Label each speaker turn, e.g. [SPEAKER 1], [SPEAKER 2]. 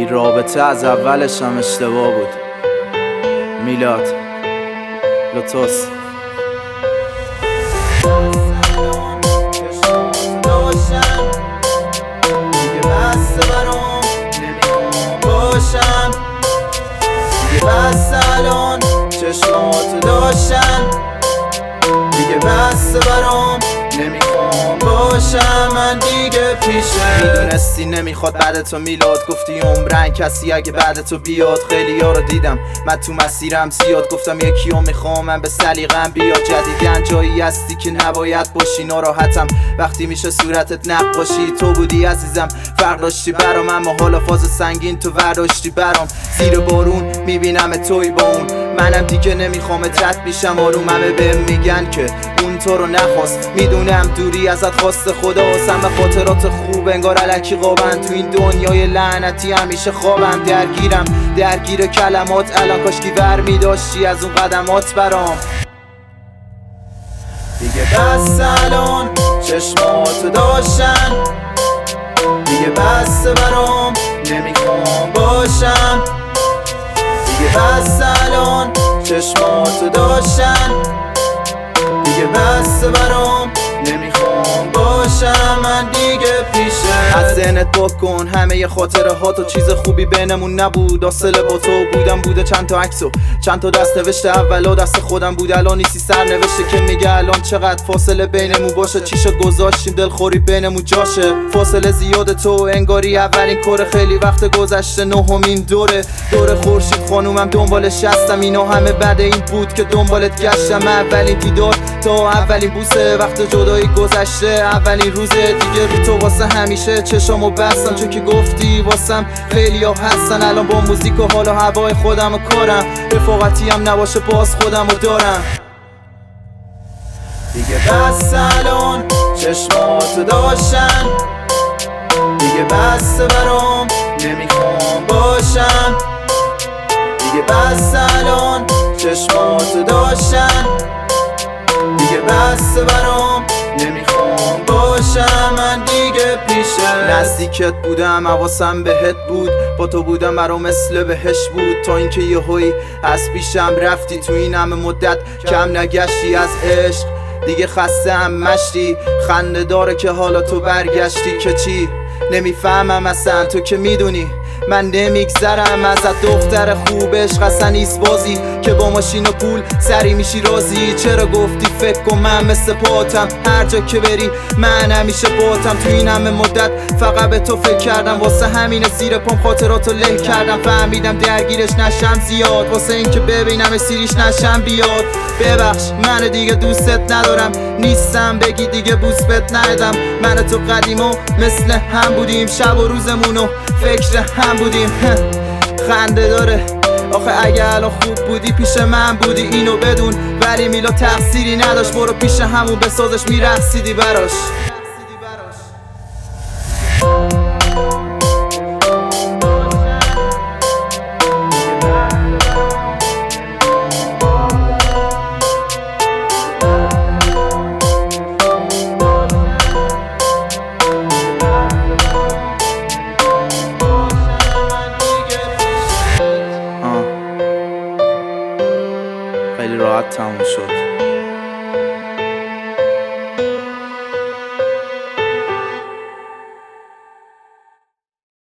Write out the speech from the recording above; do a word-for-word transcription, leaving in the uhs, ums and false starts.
[SPEAKER 1] این رابطه از اولش هم اشتباه بود. میلاد لوتوس. دیگه بسته برام نمیخوام باشم، دیگه بسته الان چشماتو داشتن، دیگه بسته برام نمیخوام باشم من دیگه پیشه. میدونستی نمیخواد بعد تو میلاد، گفتی عمرن کسی اگه بعد تو بیاد. خیلی ها رو دیدم من تو مسیرم زیاد، گفتم یکی رو میخوام من به سلیقم بیاد. جدیدن جایی هستی که نباید باشی، ناراحتم وقتی میشه صورتت نقاشی. تو بودی عزیزم فرق داشتی برام، اما حالا فاز سنگین تو ورداشتی برام. زیر بارون میبینم توی با اون، منم دیگه نمیخوام رد میشم آروم. همه بهم میگن که اون تو رو نخواست، میدونم دوری ازت خواست خداست. همه خاطرات خوب انگار الکی خوابن، تو این دنیای لعنتی همیشه خوابم. درگیرم درگیر کلمات، الان کاشکی ور میداشتی از اون قدمات برام. دیگه بس الان چشماتو داشتن، دیگه بس برام نمیخوام باشم، دیگه بس الان چشماتو داشتن، دیگه بس برام نمیخوام باشم من دیگه پیشه. از ذهنت بکن همه خاطره ها، تو چیز خوبی بینمون نبود. حاصله با تو بودم بوده چند تا عکس و چند تا دست نوشته، اولا دست خودم بود الان نیستی سر نوشته که میگه الان چقدر فاصله بینمون باشه. چی شد گذاشتیم دلخوری بینمون جاشه، فاصله زیاد تو انگاری اولین کره. خیلی وقت گذشته نهمین دوره دور خورشید خانومم دنبالش هستم. اینا همه بعد این بود که دنبالت گشتم. اولین دیدار تا اولین بوسه، وقت جدایی گذشته اولین روزه. دیگه رو تو واسه همیشه چشامو بستم، چون که گفتی واسم خیلی ها هستن. الان با موزیک و حال و هوای خودم و کارم، رفاقتی هم نباشه باز خودم رو دارم. دیگه بس الان چشماتو داشتن، دیگه بس برام نمیخوام باشم، دیگه بس الان چشماتو داشتن، دیگه بس برام نمیخوام باشم من دیگه پیشه. نزدیکت بودم حواسم بهت بود، با تو بودم برام مثل بهش بود. تا اینکه یهویی از پیشم رفتی، تو این همه مدت کم نگشتی از عشق. دیگه خسته هم مشتی، خنده داره که حالا تو برگشتی. که چی نمیفهمم اصلا، تو که میدونی من نمیگذرم ازت. دختر خوب عشق اصلا نیست بازی که با ماشین و پول سری میشی راضی. چرا گفتی فکر کن من مثل پاتم، هر جا که بری من همیشه باتم. تو این همه مدت فقط به تو فکر کردم، واسه همین زیر پام خاطراتو له کردم. فهمیدم درگیرش نشم زیاد، واسه اینکه ببینم سیریش نشم بیاد. ببخش من دیگه دوستت ندارم، نیستم بگی دیگه بوس بت ندم. من تو قدیمو مثل هم بودیم، شب و روزمونو فکر هم بودیم. خنده داره آخه اگه الان خوب بودی پیش من بودی اینو بدون. ولی میلا تقصیری نداشت، برو پیش همون بسازش میرقصیدی براش.